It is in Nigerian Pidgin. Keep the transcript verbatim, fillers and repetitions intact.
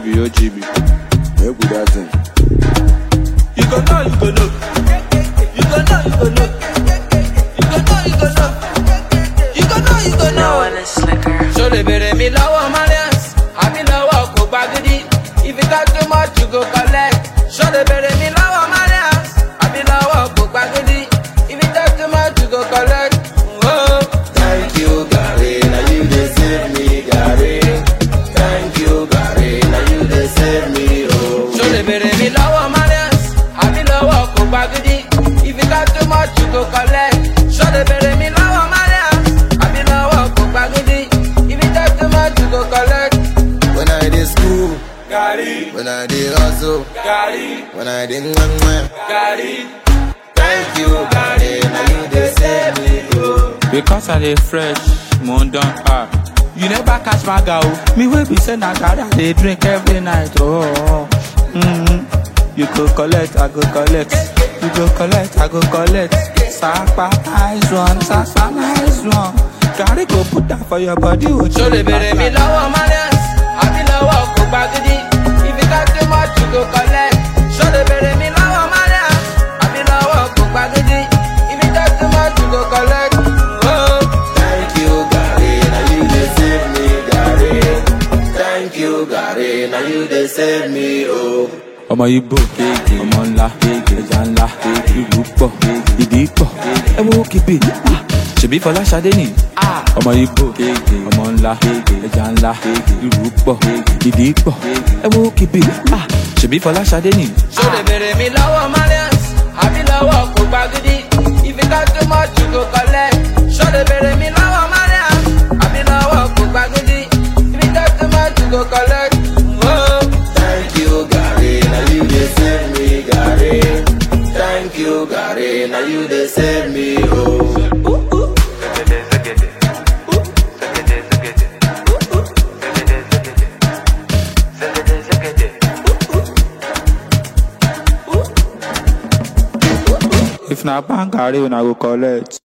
B, O G B. Make we that thing. You go know, you go know. You go know, you go know. You go know, you go know. You go know, you go know. No one is slicker. So they bury me low on my dance. I be low on go baggy. If you talk too much, you go collect. So they bury me low on my dance. I be low on go baggy. If you talk too much, you go collect. Oh, thank you, Gary. Now you they save me, Gary. Thank you, Gary. Now you they save me, oh. so they bury me low on my dance. I be low on go baggy. If you talk too much, you go collect. So they bury me low on my dance. I be low on go baggy. If you talk too much, you go collect. When I did school, Gary, when I did hustle, Gary, when I did ngwangwa. Gary. Thank you, Gary. Now you they save me, oh. Because I dey fresh, moon don ah. You never catch my girl. Me wey be say na garri I dey drink every night. Oh, mm-hmm. You go collect, I go collect. You go collect, I go collect. Sapa nice one, sapa nice one. Garri go put that for your body. Oh, So they bury me low on my dance. I be low on go baggy. If you talk too much, you go collect. So they bury me low on my dance. I be low on go baggy. If you talk too much, you go collect. Oh, Thank you, Gary. Now you they save me, Gary. Thank you, Gary. Now you they save me, oh. ọmọ Igbo ọmọ ńlá ẹja ńlá ìlú pọ̀ ìdí pọ̀ ẹ wo kìbì ṣèbí Fọláṣadé ni ọmọ Igbo ọmọ ńlá ẹja ńlá ìlú pọ̀ ìdí pọ̀ ẹ wo kìbì ṣèbí Fọláṣadé ni. so they bury me low on my dance. I be low on go baggy. If you talk too much, you go collect. So they bury me low on my dance. I be low on go baggy. If you talk too much, you go collect. Oh. Thank you, Gary. Now you they save me, Gary. Thank you, Gary. Now you they save me, oh. If na bang garri una go collect.